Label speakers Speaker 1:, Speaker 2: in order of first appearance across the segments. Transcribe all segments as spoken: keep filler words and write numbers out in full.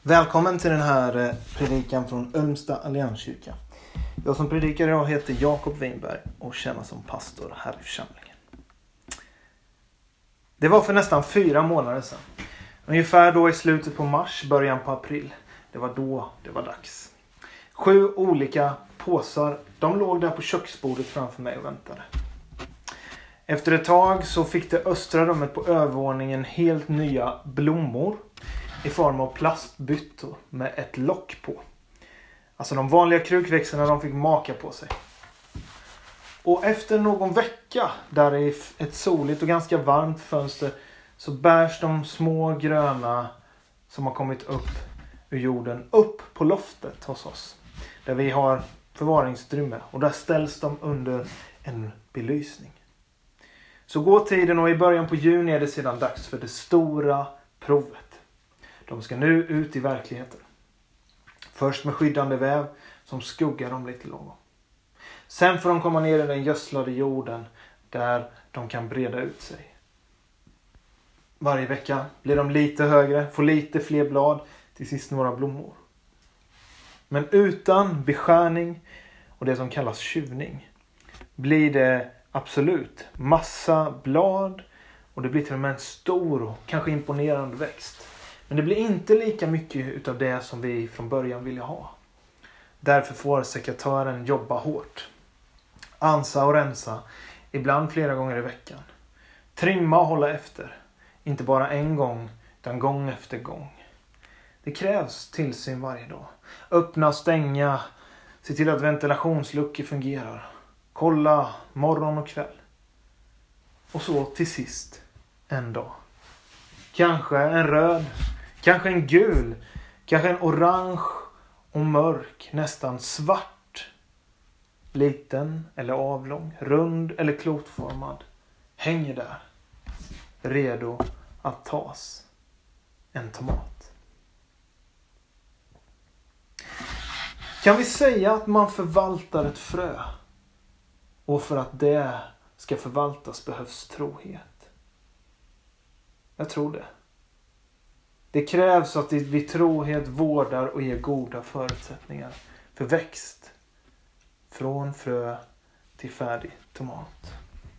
Speaker 1: Välkommen till den här predikan från Ölmsta Allianskyrka. Jag som predikar idag heter Jakob Winberg och tjänar som pastor här i församlingen. Det var för nästan fyra månader sedan. Ungefär då i slutet på mars, början på april. Det var då det var dags. Sju olika påsar, de låg där på köksbordet framför mig och väntade. Efter ett tag så fick det östra rummet på övervåningen helt nya blommor i form av plastbyttor med ett lock på. Alltså de vanliga krukväxterna, de fick maka på sig. Och efter någon vecka där i ett soligt och ganska varmt fönster så bärs de små gröna som har kommit upp ur jorden upp på loftet hos oss. Där vi har förvaringsutrymme och där ställs de under en belysning. Så går tiden och i början på juni är det sedan dags för det stora provet. De ska nu ut i verkligheten. Först med skyddande väv som skuggar dem lite långt. Sen får de komma ner i den gödslade jorden där de kan breda ut sig. Varje vecka blir de lite högre, får lite fler blad, till sist några blommor. Men utan beskärning och det som kallas tjuvning blir det absolut massa blad och det blir till och med en stor och kanske imponerande växt. Men det blir inte lika mycket utav det som vi från början ville ha. Därför får sekatören jobba hårt. Ansa och rensa, ibland flera gånger i veckan. Trimma och hålla efter. Inte bara en gång, utan gång efter gång. Det krävs tillsyn varje dag. Öppna, stänga, se till att ventilationsluckor fungerar. Kolla morgon och kväll. Och så till sist en dag. Kanske en röd, kanske en gul, kanske en orange och mörk, nästan svart. Liten eller avlång, rund eller klotformad. Hänger där, redo att tas. En tomat. Kan vi säga att man förvaltar ett frö? Och för att det ska förvaltas behövs trohet. Jag tror det. Det krävs att vi trohet vårdar och ger goda förutsättningar för växt. Från frö till färdig tomat.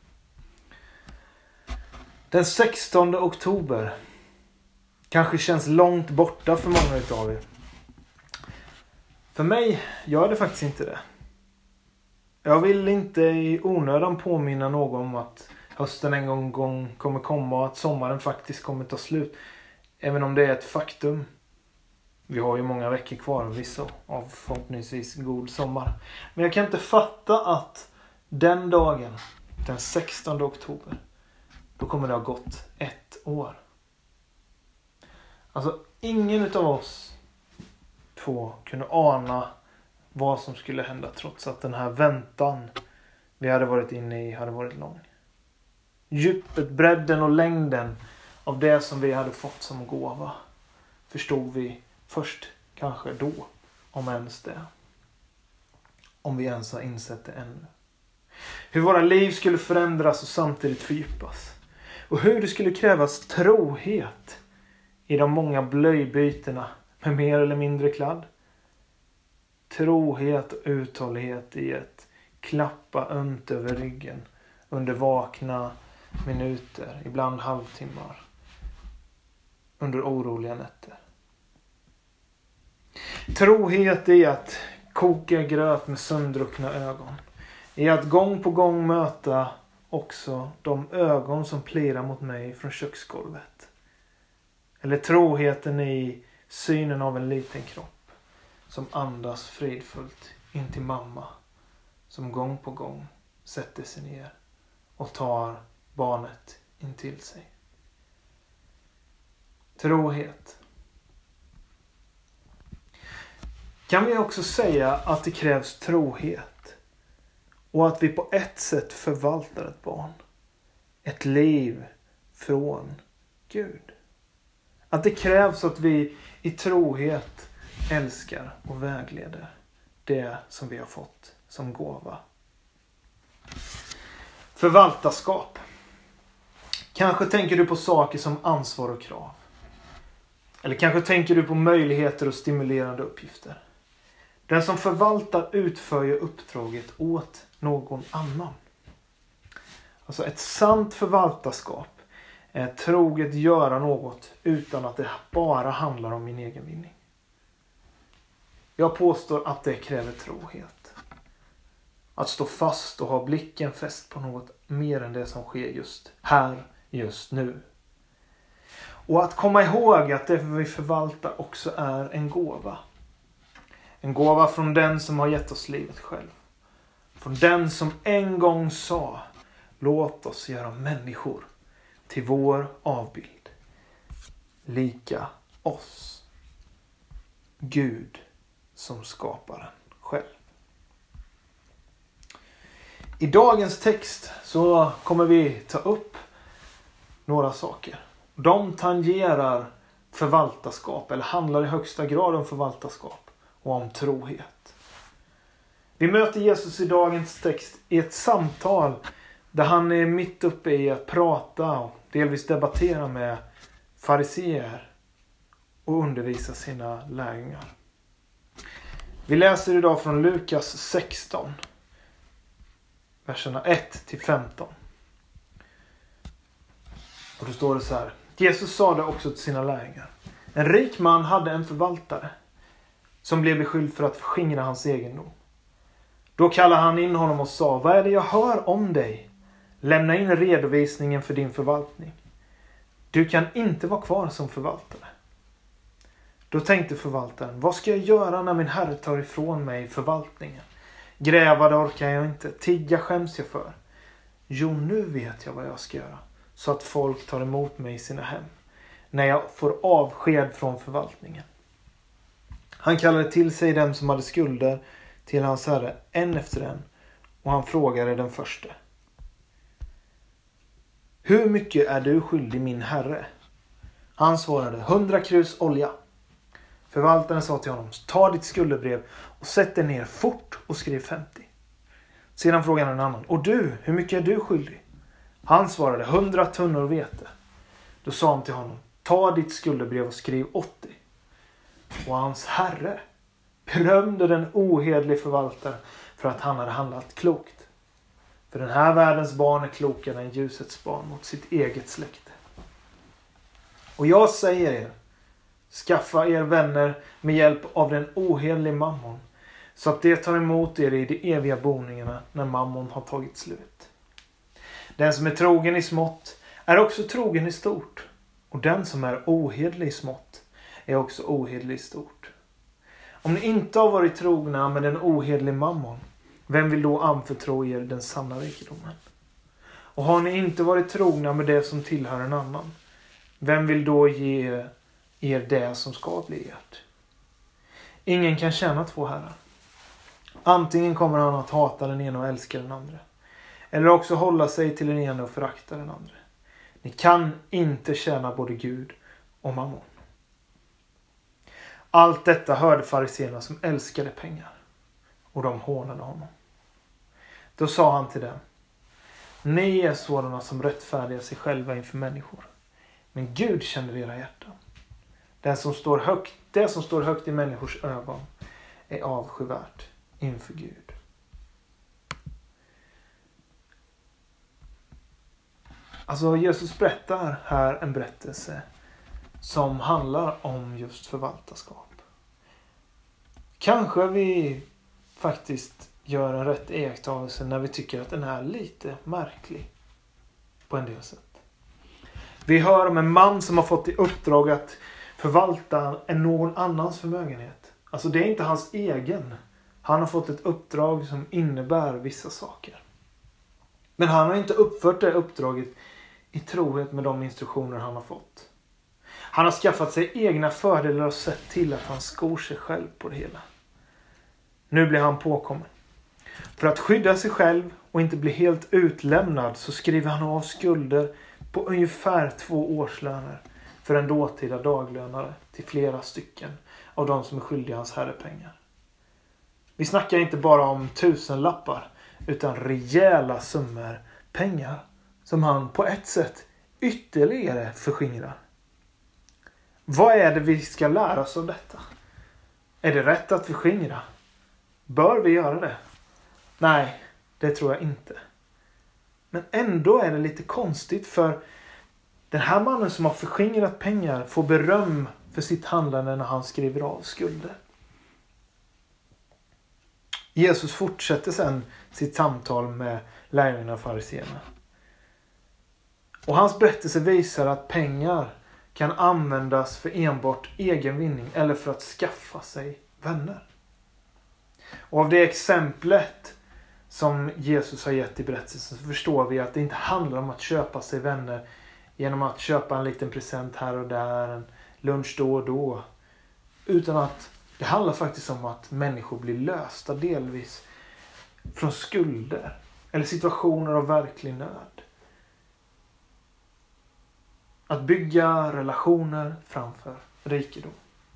Speaker 1: Den sextonde oktober kanske känns långt borta för många av er. För mig gör det faktiskt inte det. Jag vill inte i onödan påminna någon om att hösten en gång, gång kommer komma och att sommaren faktiskt kommer ta slut. Även om det är ett faktum. Vi har ju många veckor kvar och vissa av förhoppningsvis god sommar. Men jag kan inte fatta att den dagen, den sextonde oktober, då kommer det ha gått ett år. Alltså ingen utav oss två kunde ana vad som skulle hända trots att den här väntan vi hade varit inne i hade varit lång. Djupet, bredden och längden av det som vi hade fått som gåva förstod vi först kanske då, om ens det. Om vi ens har insett det ännu. Hur våra liv skulle förändras och samtidigt fördjupas. Och hur det skulle krävas trohet i de många blöjbytena med mer eller mindre kladd. Trohet och uthållighet i ett klappa ömt över ryggen under vakna minuter, ibland halvtimmar, under oroliga nätter. Trohet i att koka gröt med söndruckna ögon. I att gång på gång möta också de ögon som plirar mot mig från köksgolvet. Eller troheten i synen av en liten kropp som andas fridfullt in till mamma. Som gång på gång sätter sig ner och tar barnet in till sig. Trohet. Kan vi också säga att det krävs trohet och att vi på ett sätt förvaltar ett barn. Ett liv från Gud. Att det krävs att vi i trohet älskar och vägleder det som vi har fått som gåva. Förvaltarskap. Kanske tänker du på saker som ansvar och krav. Eller kanske tänker du på möjligheter och stimulerande uppgifter. Den som förvaltar utför ju uppdraget åt någon annan. Alltså ett sant förvaltarskap är troget göra något utan att det bara handlar om min egen vinning. Jag påstår att det kräver trohet. Att stå fast och ha blicken fäst på något mer än det som sker just här, just nu. Och att komma ihåg att det vi förvaltar också är en gåva. En gåva från den som har gett oss livet själv. Från den som en gång sa: låt oss göra människor till vår avbild. Lika oss. Gud som skaparen själv. I dagens text så kommer vi ta upp några saker. De tangerar förvaltarskap, eller handlar i högsta grad om förvaltarskap och om trohet. Vi möter Jesus i dagens text i ett samtal där han är mitt uppe i att prata och delvis debattera med fariseer och undervisa sina lärjungar. Vi läser idag från Lukas sexton, verserna ett till femton. Och då står det så här: Jesus sa det också till sina lärjungar: en rik man hade en förvaltare som blev beskylld för att förskingra hans egendom. Då kallade han in honom och sa: vad är det jag hör om dig? Lämna in redovisningen för din förvaltning. Du kan inte vara kvar som förvaltare. Då tänkte förvaltaren: vad ska jag göra när min herre tar ifrån mig förvaltningen? Gräva det orkar jag inte. Tigga skäms jag för. Jo, nu vet jag vad jag ska göra, så att folk tar emot mig i sina hem, när jag får avsked från förvaltningen. Han kallade till sig dem som hade skulder till hans herre, en efter en, och han frågade den första: hur mycket är du skyldig min herre? Han svarade: hundra krus olja. Förvaltaren sa till honom: ta ditt skuldebrev och sätt dig ner fort och skriv femtio. Sedan frågade han en annan: och du, hur mycket är du skyldig? Han svarade: hundra tunnor vete. Då sa han till honom: ta ditt skuldebrev och skriv åttio. Och hans herre berömde den ohederlige förvaltaren för att han hade handlat klokt. För den här världens barn är klokare än ljusets barn mot sitt eget släkte. Och jag säger er, skaffa er vänner med hjälp av den ohederlige mammon, så att det tar emot er i de eviga boningarna när mammon har tagit slut. Den som är trogen i smått är också trogen i stort, och den som är ohederlig i smått är också ohederlig i stort. Om ni inte har varit trogna med den ohederlige mammon, vem vill då anförtro er den sanna rikedomen? Och har ni inte varit trogna med det som tillhör en annan, vem vill då ge er det som ska bli ert? Ingen kan tjäna två herrar. Antingen kommer han att hata den ena och älska den andra, eller också hålla sig till den ena och förakta den andra. Ni kan inte tjäna både Gud och mammon. Allt detta hörde fariséerna som älskade pengar, och de hånade honom. Då sa han till dem: ni är sådana som rättfärdigar sig själva inför människor, men Gud känner era hjärtan. Den som står högt, det som står högt i människors ögon är avskyvärt inför Gud. Alltså Jesus berättar här en berättelse som handlar om just förvaltarskap. Kanske vi faktiskt gör en rätt iakttagelse när vi tycker att den är lite märklig på en del sätt. Vi hör om en man som har fått i uppdrag att förvalta en någon annans förmögenhet. Alltså det är inte hans egen. Han har fått ett uppdrag som innebär vissa saker. Men han har inte uppfört det uppdraget i trohet med de instruktioner han har fått. Han har skaffat sig egna fördelar och sett till att han skor sig själv på det hela. Nu blir han påkommen. För att skydda sig själv och inte bli helt utlämnad så skriver han av skulder på ungefär två årslöner för en dåtida daglönare till flera stycken av de som är skyldiga hans herre pengar. Vi snackar inte bara om tusenlappar utan rejäla summor pengar som han på ett sätt ytterligare förskingrar. Vad är det vi ska lära oss av detta? Är det rätt att förskingra? Bör vi göra det? Nej, det tror jag inte. Men ändå är det lite konstigt, för den här mannen som har förskingrat pengar får beröm för sitt handlande när han skriver av skulder. Jesus fortsätter sedan sitt samtal med lärjungarna och fariséerna. Och hans berättelse visar att pengar kan användas för enbart egen vinning eller för att skaffa sig vänner. Och av det exemplet som Jesus har gett i berättelsen så förstår vi att det inte handlar om att köpa sig vänner genom att köpa en liten present här och där, en lunch då och då. Utan att det handlar faktiskt om att människor blir lösta delvis från skulder eller situationer av verklig nöd. Att bygga relationer framför rikedom.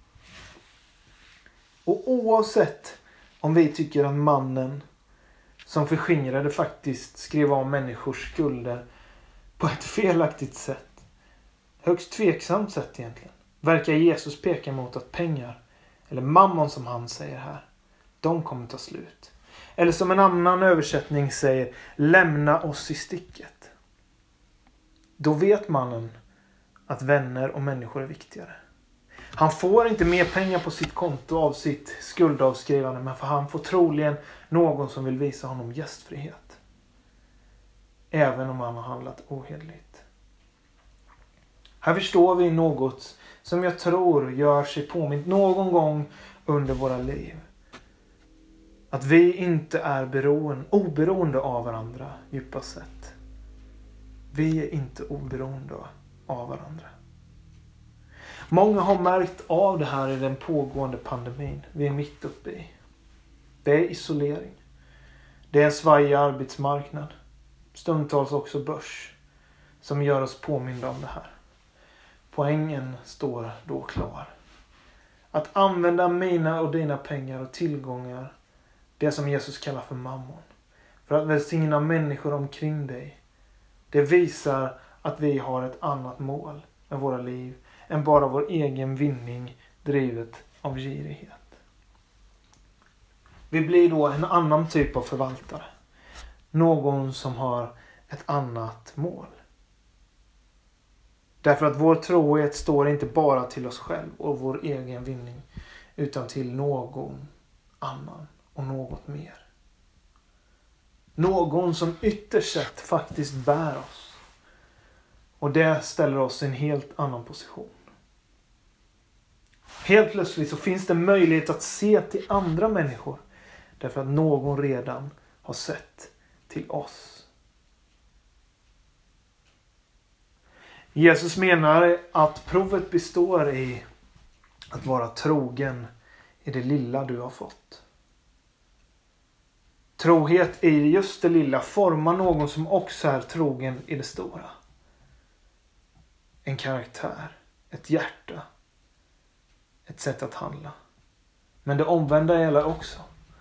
Speaker 1: Och oavsett om vi tycker att mannen som förskingrade faktiskt skrev av människors skulder på ett felaktigt sätt, högst tveksamt sätt egentligen, verkar Jesus peka mot att pengar, eller mammon som han säger här, de kommer ta slut. Eller som en annan översättning säger, lämna oss i sticket. Då vet mannen att vänner och människor är viktigare. Han får inte mer pengar på sitt konto av sitt skuldavskrivande, men för han får troligen någon som vill visa honom gästfrihet. Även om han har handlat ohederligt. Här förstår vi något som jag tror gör sig påmint någon gång under våra liv. Att vi inte är beroende, oberoende av varandra djupast sett. Vi är inte oberoende av varandra. Många har märkt av det här i den pågående pandemin vi är mitt uppe i. Det är isolering. Det är en svajig arbetsmarknad. Stundtals också börs. Som gör oss påminda om det här. Poängen står då klar. Att använda mina och dina pengar och tillgångar. Det som Jesus kallar för mammon. För att välsigna människor omkring dig. Det visar att vi har ett annat mål med våra liv än bara vår egen vinning drivet av girighet. Vi blir då en annan typ av förvaltare. Någon som har ett annat mål. Därför att vår trohet står inte bara till oss själv och vår egen vinning, utan till någon annan och något mer. Någon som ytterst sett faktiskt bär oss. Och det ställer oss i en helt annan position. Helt plötsligt så finns det möjlighet att se till andra människor. Därför att någon redan har sett till oss. Jesus menar att provet består i att vara trogen i det lilla du har fått. Trohet i just det lilla formar någon som också är trogen i det stora. En karaktär, ett hjärta, ett sätt att handla. Men det omvända gäller också.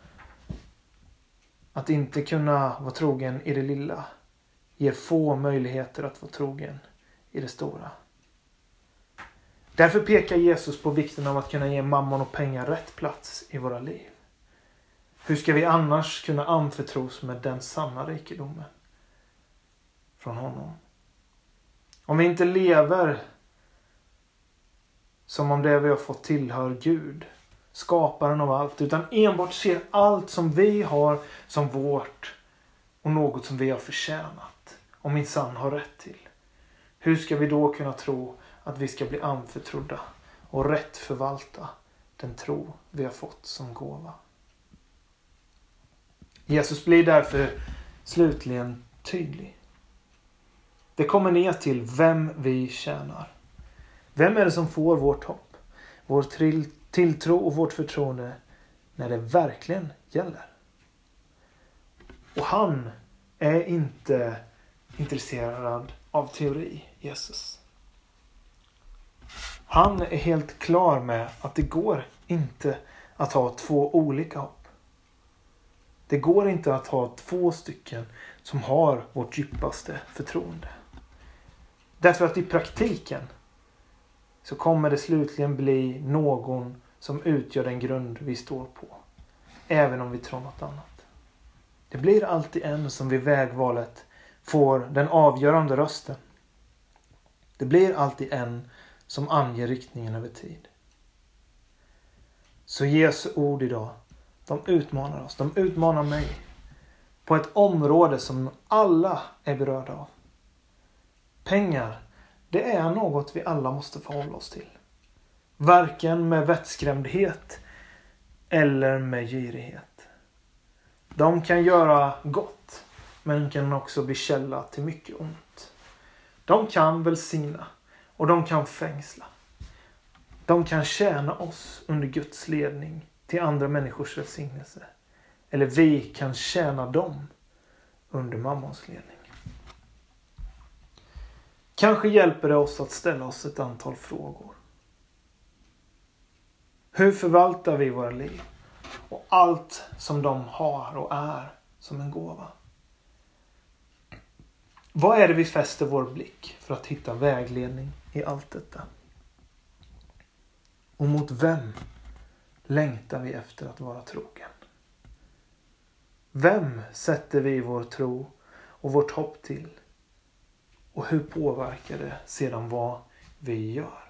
Speaker 1: Att inte kunna vara trogen i det lilla ger få möjligheter att vara trogen i det stora. Därför pekar Jesus på vikten av att kunna ge mammon och pengar rätt plats i våra liv. Hur ska vi annars kunna anförtros med den sanna rikedomen från honom? Om vi inte lever som om det vi har fått tillhör Gud, skaparen av allt, utan enbart ser allt som vi har som vårt och något som vi har förtjänat och minsann har rätt till. Hur ska vi då kunna tro att vi ska bli anförtrodda och rätt förvalta den tro vi har fått som gåva? Jesus blir därför slutligen tydlig. Det kommer ner till vem vi tjänar. Vem är det som får vårt hopp, vår till- tilltro och vårt förtroende när det verkligen gäller? Och han är inte intresserad av teori, Jesus. Han är helt klar med att det går inte att ha två olika hopp. Det går inte att ha två stycken som har vårt djupaste förtroende. Därför att i praktiken så kommer det slutligen bli någon som utgör den grund vi står på. Även om vi tror något annat. Det blir alltid en som vid vägvalet får den avgörande rösten. Det blir alltid en som anger riktningen över tid. Så Jesu ord idag, de utmanar oss, de utmanar mig på ett område som alla är berörda av. Pengar, det är något vi alla måste förhålla oss till. Varken med vettskrämdhet eller med girighet. De kan göra gott, men kan också bli källa till mycket ont. De kan välsigna och de kan fängsla. De kan tjäna oss under Guds ledning till andra människors välsignelse. Eller vi kan tjäna dem under mammons ledning. Kanske hjälper det oss att ställa oss ett antal frågor. Hur förvaltar vi våra liv och allt som de har och är som en gåva? Vad är det vi fäster vår blick för att hitta vägledning i allt detta? Och mot vem längtar vi efter att vara trogen? Vem sätter vi vår tro och vårt hopp till? Och hur påverkar det sedan vad vi gör?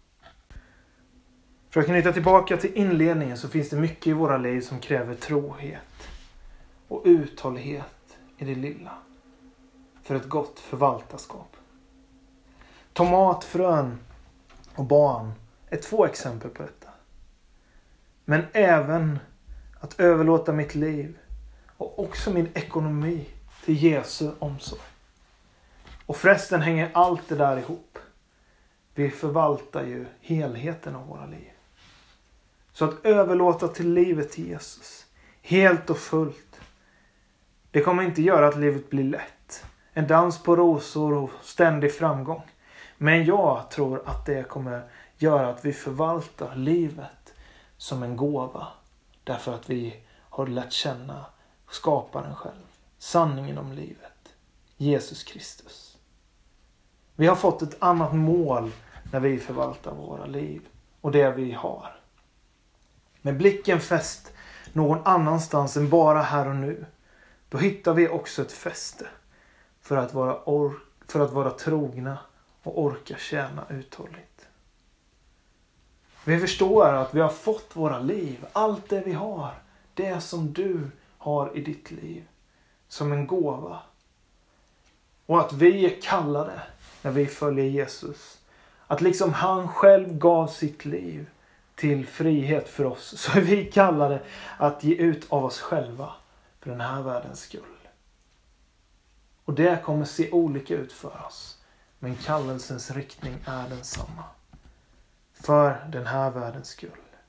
Speaker 1: För att knyta tillbaka till inledningen så finns det mycket i våra liv som kräver trohet och uthållighet i det lilla. För ett gott förvaltarskap. Tomatfrön och barn är två exempel på detta. Men även att överlåta mitt liv och också min ekonomi till Jesu omsorg. Och förresten hänger allt det där ihop. Vi förvaltar ju helheten av våra liv. Så att överlåta till livet till Jesus, helt och fullt, det kommer inte göra att livet blir lätt. En dans på rosor och ständig framgång. Men jag tror att det kommer göra att vi förvaltar livet som en gåva. Därför att vi har lärt känna skaparen själv. Sanningen om livet. Jesus Kristus. Vi har fått ett annat mål när vi förvaltar våra liv. Och det vi har. Med blicken fäst någon annanstans än bara här och nu. Då hittar vi också ett fäste. För att vara, or- för att vara trogna och orka tjäna uthålligt. Vi förstår att vi har fått våra liv. Allt det vi har. Det som du har i ditt liv. Som en gåva. Och att vi är kallade när vi följer Jesus. Att liksom han själv gav sitt liv till frihet för oss. Så är vi kallade att ge ut av oss själva för den här världens skull. Och det kommer se olika ut för oss. Men kallelsens riktning är densamma. För den här världens skull.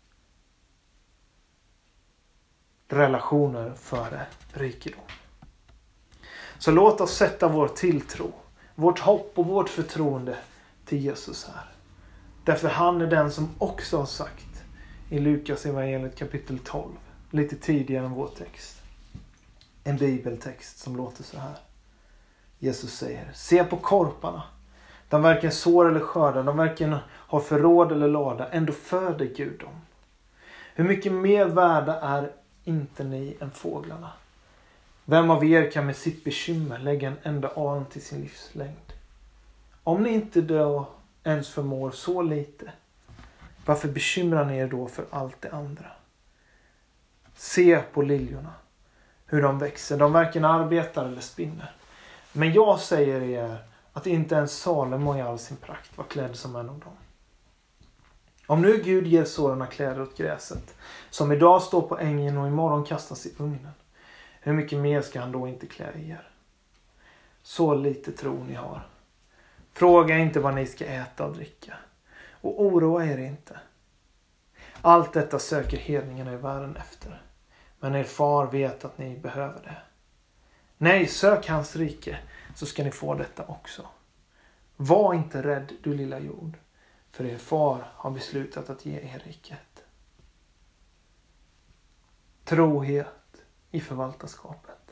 Speaker 1: Relationer före rikedom. Så låt oss sätta vår tilltro, vårt hopp och vårt förtroende till Jesus här. Därför han är den som också har sagt i Lukas evangeliet kapitel tolv, lite tidigare än vår text. En bibeltext som låter så här. Jesus säger, se på korparna. De varken sår eller skördar, de varken har förråd eller lada, ändå föder Gud dem. Hur mycket mer värda är inte ni än fåglarna? Vem av er kan med sitt bekymmer lägga en enda arm till sin livslängd? Om ni inte då ens förmår så lite, varför bekymrar ni er då för allt det andra? Se på liljorna, hur de växer. De varken arbetar eller spinner. Men jag säger er att inte ens Salomo i all sin prakt var klädd som en av dem. Om nu Gud ger sådana kläder åt gräset, som idag står på ängen och imorgon kastas i ugnen, hur mycket mer ska han då inte klä er? Så lite tro ni har. Fråga inte vad ni ska äta och dricka. Och oroa er inte. Allt detta söker hedningarna i världen efter. Men er far vet att ni behöver det. Nej, sök hans rike, så ska ni få detta också. Var inte rädd, du lilla jord. För er far har beslutat att ge er riket. Trohet i förvaltarskapet.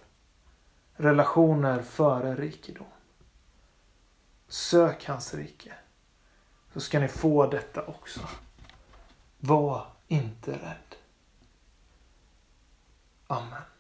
Speaker 1: Relationer före rikedom. Sök hans rike. så ska ni få detta också. Var inte rädd. Amen.